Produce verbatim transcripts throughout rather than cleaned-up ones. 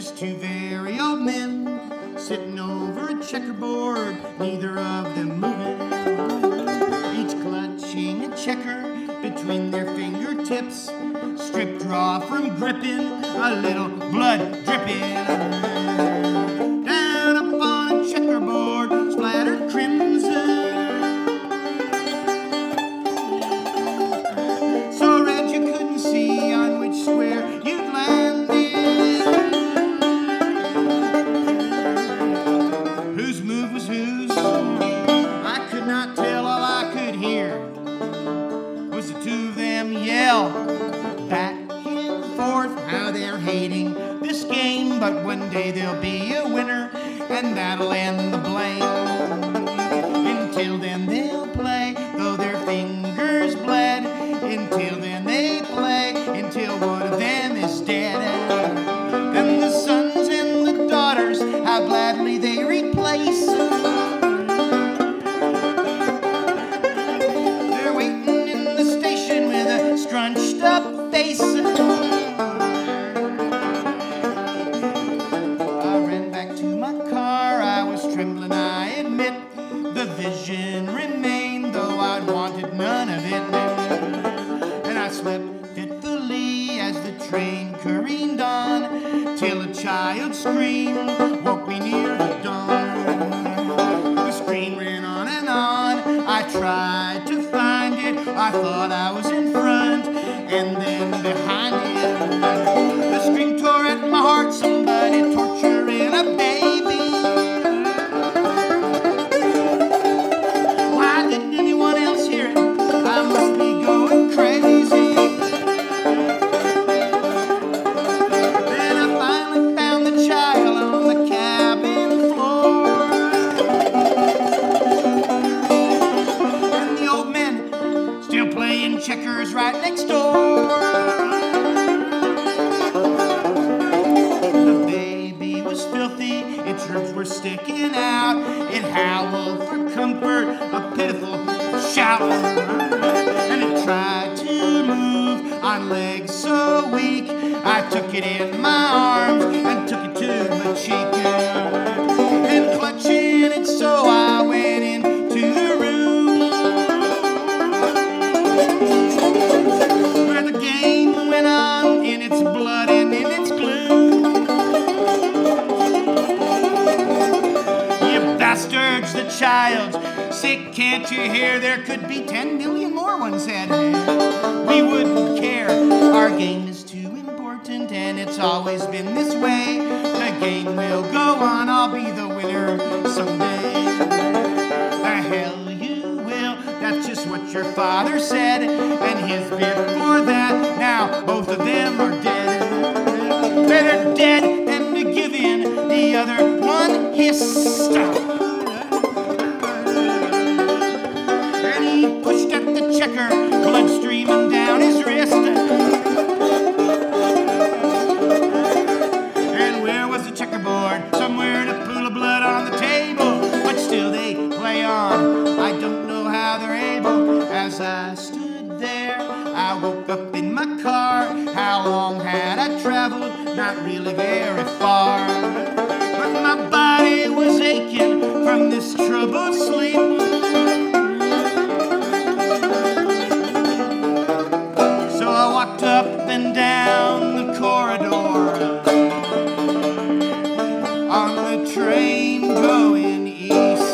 There's two very old men sitting over a checkerboard, neither of them moving, each clutching a checker between their fingertips, stripped raw from gripping, a little blood dripping. Down upon a checkerboard, splattered crimson, so red you couldn't see on which square you'd landed. Whose move was whose? I could not tell. All I could hear was the two of them yell back and forth how they're hating this game, but one day there'll be a winner and that'll end the blame. Until then they'll play though their fingers bled. Until then they play until one of them is dead. Then the sons and the daughters, how gladly they replace. They're waiting in the station with a scrunched up face. I ran back to my car, I was trembling, I admit. The vision remained, though I'd wanted none of it. And I slept fitfully as the train careened on, till a child's scream woke me near the dawn. The scream ran on and on, I tried to find it. I thought I was in front and then behind it. The scream tore at my heart, somebody torturing a baby. Why didn't anyone else hear it? I must be going crazy. Then I finally found the child on the cabin floor, and the old men still playing checkers right next door. The baby was filthy, its ribs were sticking out. It howled for comfort, a pitiful shout, and it tried to move on legs so weak. I took it in my arms and took it to my cheek, and clutching it so I went into the room where the game went on in its blood and in its gloom. You bastards, the child's sick, can't you hear? There could be ten million more, one said. We wouldn't care, our game is too important, and it's always been this way. The game will go on, I'll be the winner someday. The hell you will, that's just what your father said, and his before that. Now both of them are dead. Better dead than to give in, the other one hissed. And he pushed at the checker, blood streaming down his wrist. And where was the checkerboard? Somewhere in a pool of blood on the table. But still they play on, I don't know how they're able. As I stood there, I woke up in my car. How long had I traveled? Not really very far. But my body was aching from this troubled sleep. So I walked up and down the corridor on the train going east.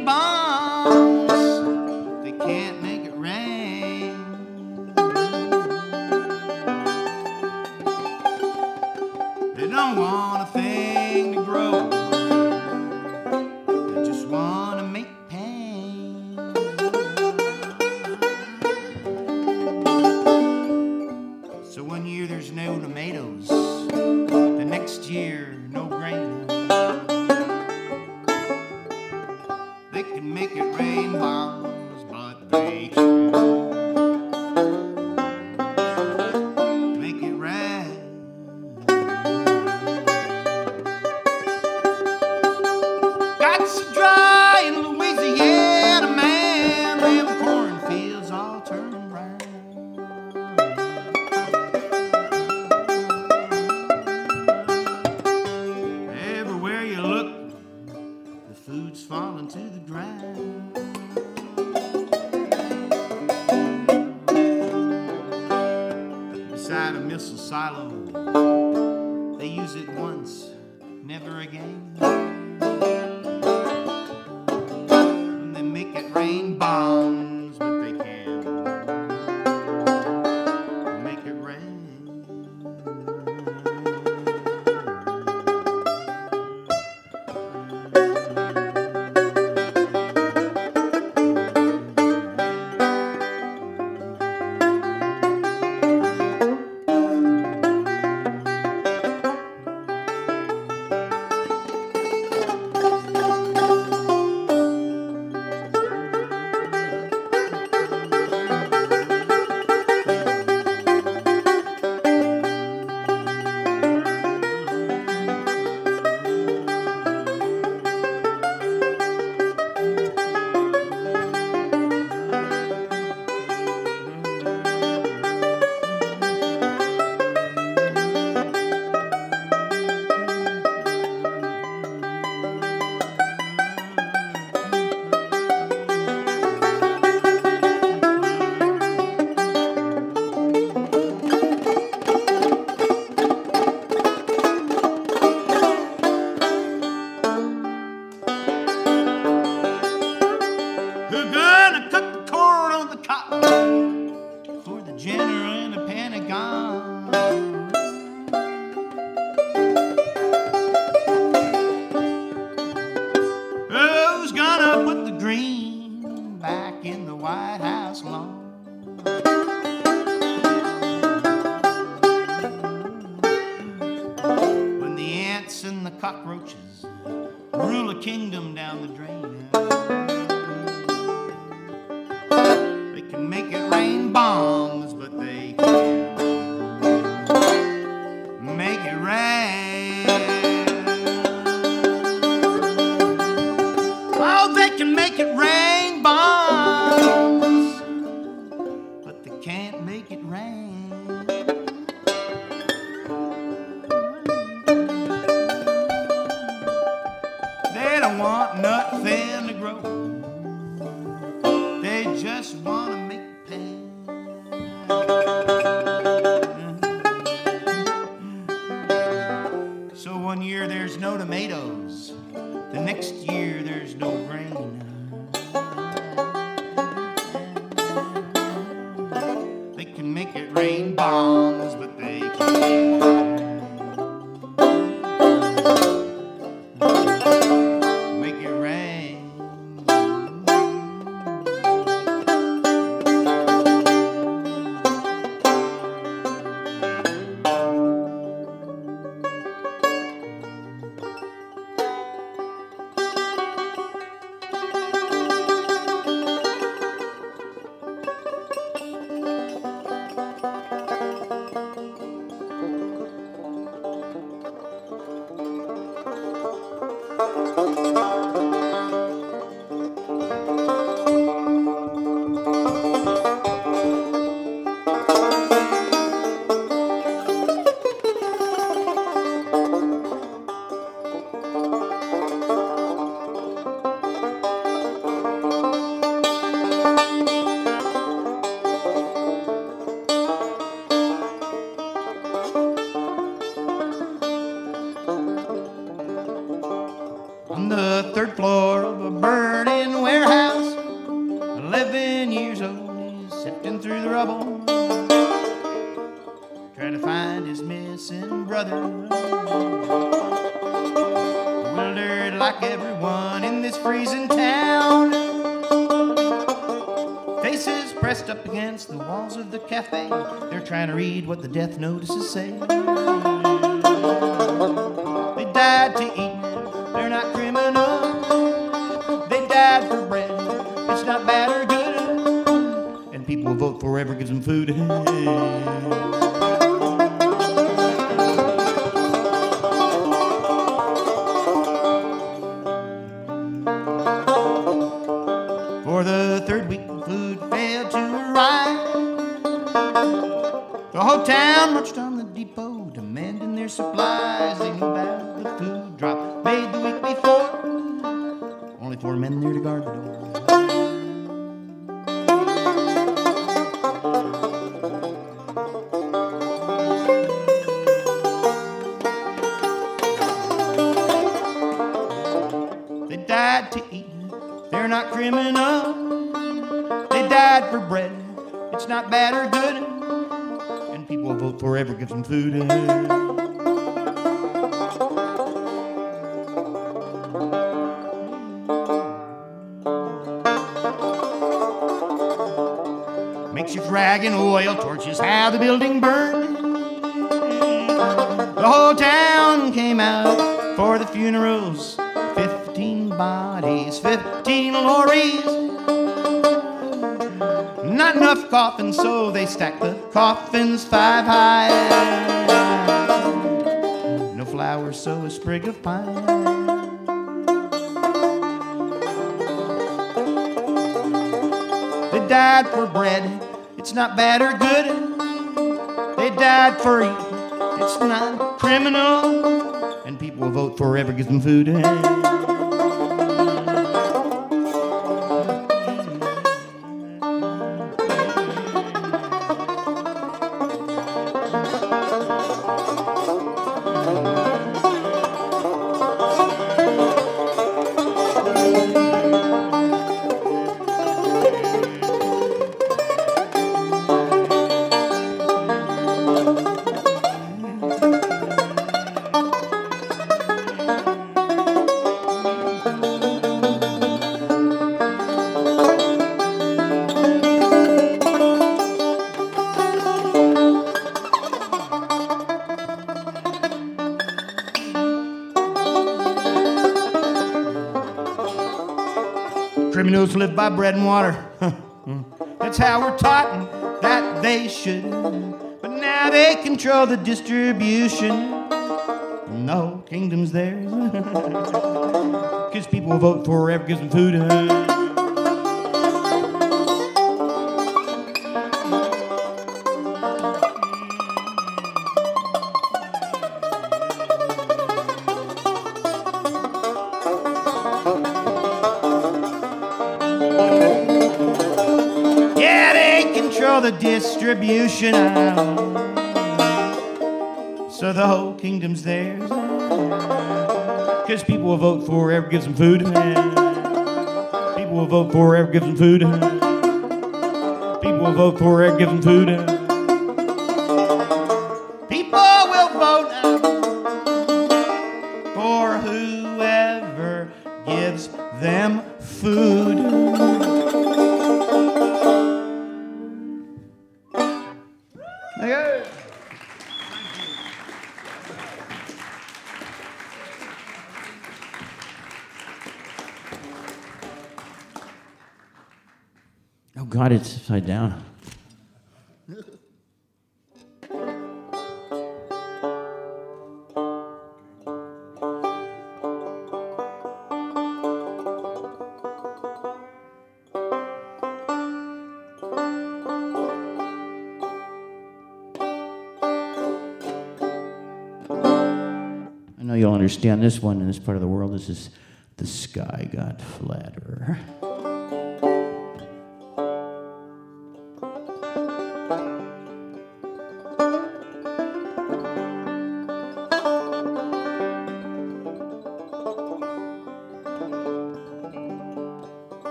rain bombs. They can't make it rain. They don't want a thing to grow. They just want to make pain. So one year there's no tomatoes, the next year no grain. They can make it rain bombs, but they can't make it rain. Got so dry in Louisiana, man, them cornfields all turn brown. Everywhere you look, the food's falling to the ground. Beside a missile silo, they use it once, never again. And they make it rain bombs, but they can't make it rain. Who's gonna cook the corn on the cob for the general in the Pentagon? Who's gonna put the green back in the White House lawn? When the ants and the cockroaches rule a kingdom down the drain, they can make it rain bombs, but they can't make it rain. Oh, they can make it rain bombs, but they can't make it rain. They don't want nothing to grow. They just want to make pain. So one year there's no tomatoes, the next year there's no grain. They can make it rain bombs, but they can't make it rain. On the third floor of a burning warehouse. Eleven years old, he's sifting through the rubble, trying to find his missing brother. Bewildered like everyone in this freezing town, faces pressed up against the walls of the cafe, they're trying to read what the death notices say. They died to eat, they're not criminal. They died for bread, it's not bad or good, and people will vote for whoever gives them food. For the third week, food failed to arrive. The whole town marched on the depot, demanding their supplies. They knew about the food drop made the week before. Only four men there to guard the door. They died to eat, they're not criminal. They died for bread, it's not bad or good, and people will vote for whoever gives them food. Makeshift rag and oil torches how the building burned. The whole town came out for the funerals. Fifteen bodies, fifteen lorries. Not enough coffins, so they stacked the coffins five high. No flowers, so a sprig of pine. They died for bread, it's not bad or good. They died for eat, it's not criminal, and people will vote for whoever gives them food. Criminals live by bread and water. That's how we're taught and that they should. But now they control the distribution, and the whole kingdom's theirs. Cause people will vote for whoever gives them food. The distribution aisle, so the whole kingdom's theirs. Cause people will vote for whoever gives them food. People will vote for whoever gives them food. People will vote for whoever gives them food. People will vote for whoever gives them food. Oh God, it's upside down. I know you'll understand this one in this part of the world. This is The Sky Got Flatter.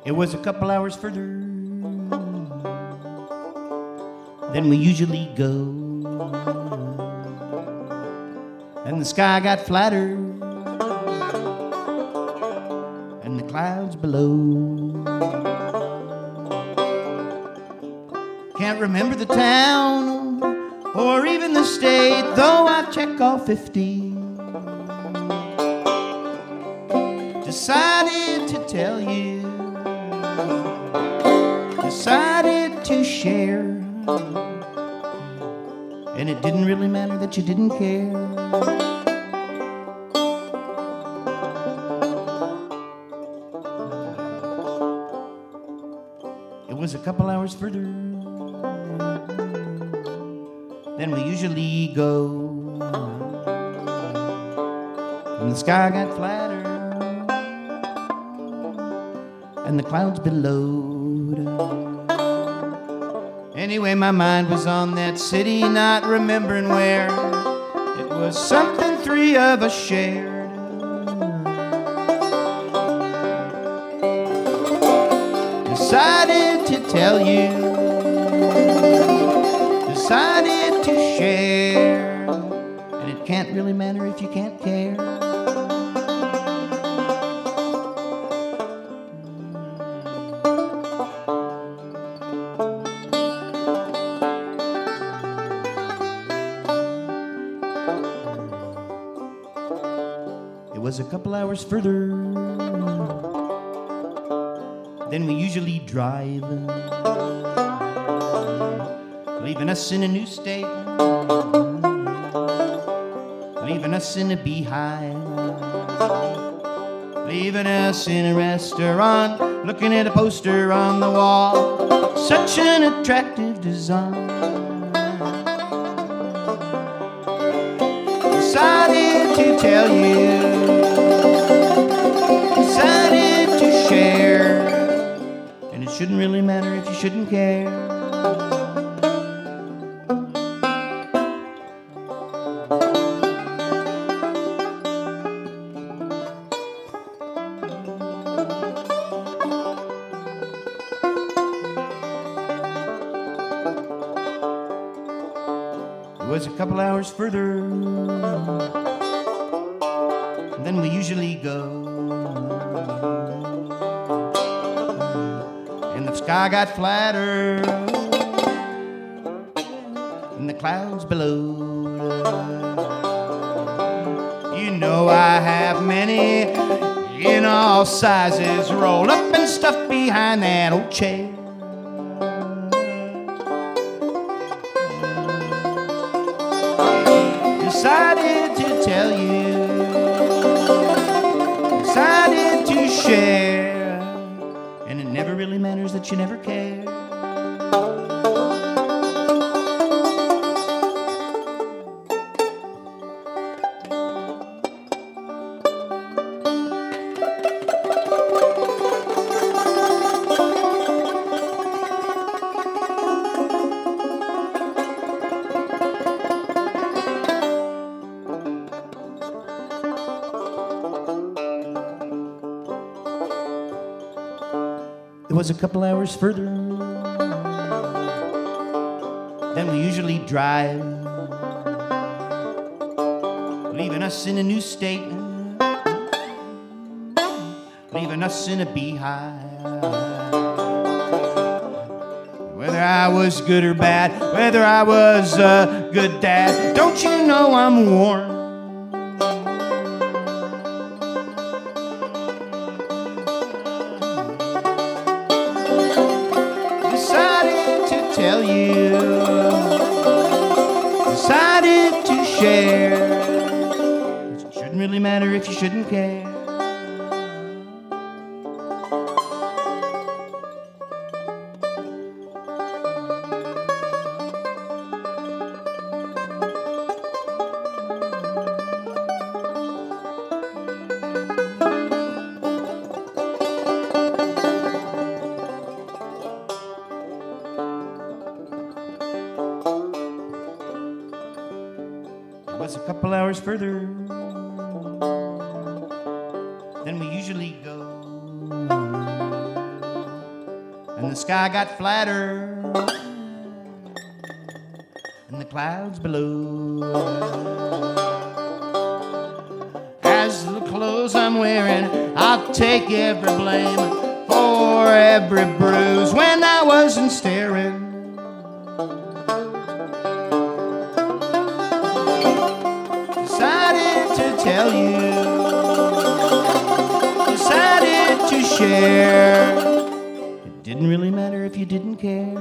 It was a couple hours further than we usually go, and the sky got flatter and the clouds below. Can't remember the town or even the state, though I check all fifty. Decided to tell you, decided to share, and it didn't really matter that you didn't care. It was a couple hours further than we usually go, and the sky got flatter and the clouds billowed. Anyway, my mind was on that city, not remembering where. It was something three of us shared. Decided to tell you, decided to share, and it can't really matter if you can't care. It was a couple hours further than we usually drive, leaving us in a new state, leaving us in a beehive, leaving us in a restaurant, looking at a poster on the wall, such an attractive design. Decided to tell you, decided to share, and it shouldn't really matter if you shouldn't care. It was a couple hours further than we usually go, and the sky got flatter and the clouds below. You know I have many in all sizes, rolled up and stuffed behind that old chair. Decided to tell you, decided to share, and it never really matters that you never care. It was a couple hours further than we usually drive, leaving us in a new state, leaving us in a beehive. Whether I was good or bad, whether I was a good dad, don't you know I'm warm? Tell you, decided to share, it shouldn't really matter if you shouldn't care. It was a couple hours further than we usually go, and the sky got flatter, and the clouds below. As the clothes I'm wearing, I'll take every blame for every bruise when I wasn't staring. Decided to tell you, decided to share. It didn't really matter if you didn't care.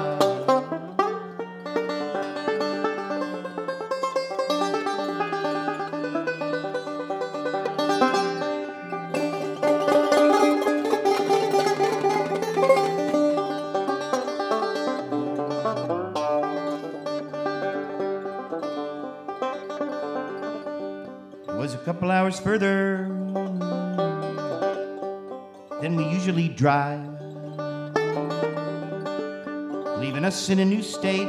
It was a couple hours further than we usually drive, leaving us in a new state,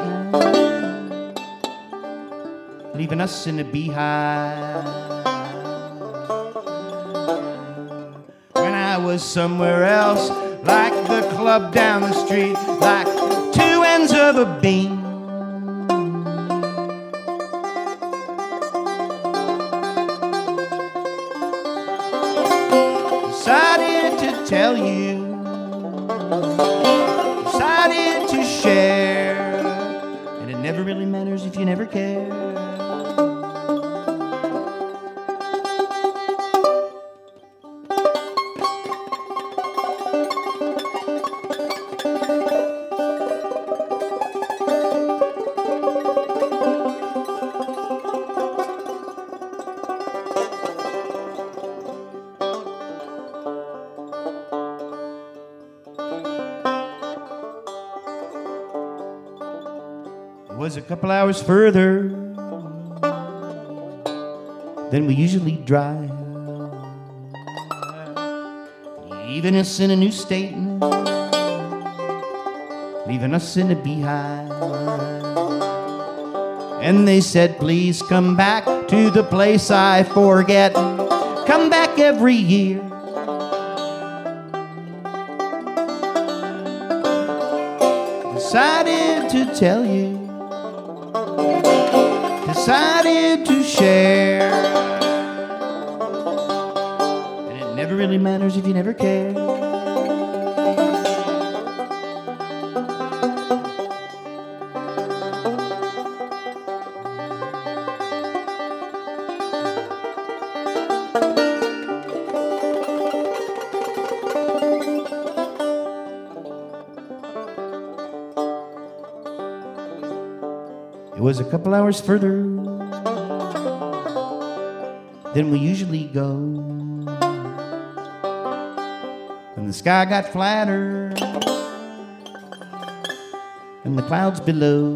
leaving us in a beehive. When I was somewhere else, like the club down the street, like two ends of a beam. Decided to tell you, decided to share, and it never really matters if you never care. It was a couple hours further than we usually drive, leaving us in a new state, leaving us in a beehive. And they said, please come back to the place I forget, come back every year. Decided to tell you, decided to share, and it never really matters if you never care. It was a couple hours further than we usually go, and the sky got flatter, and the clouds below.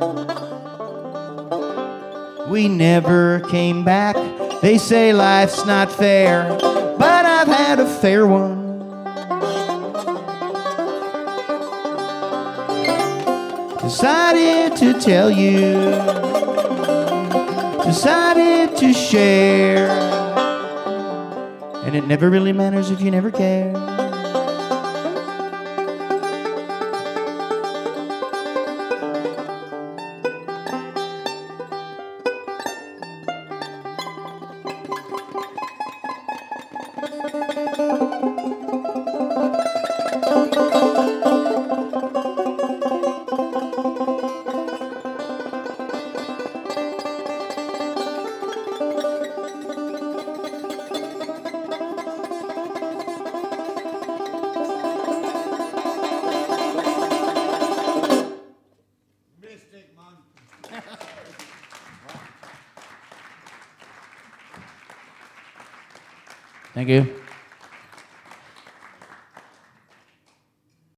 We never came back. They say life's not fair, but I've had a fair one. Decided to tell you, decided to share, and it never really matters if you never care. Thank you.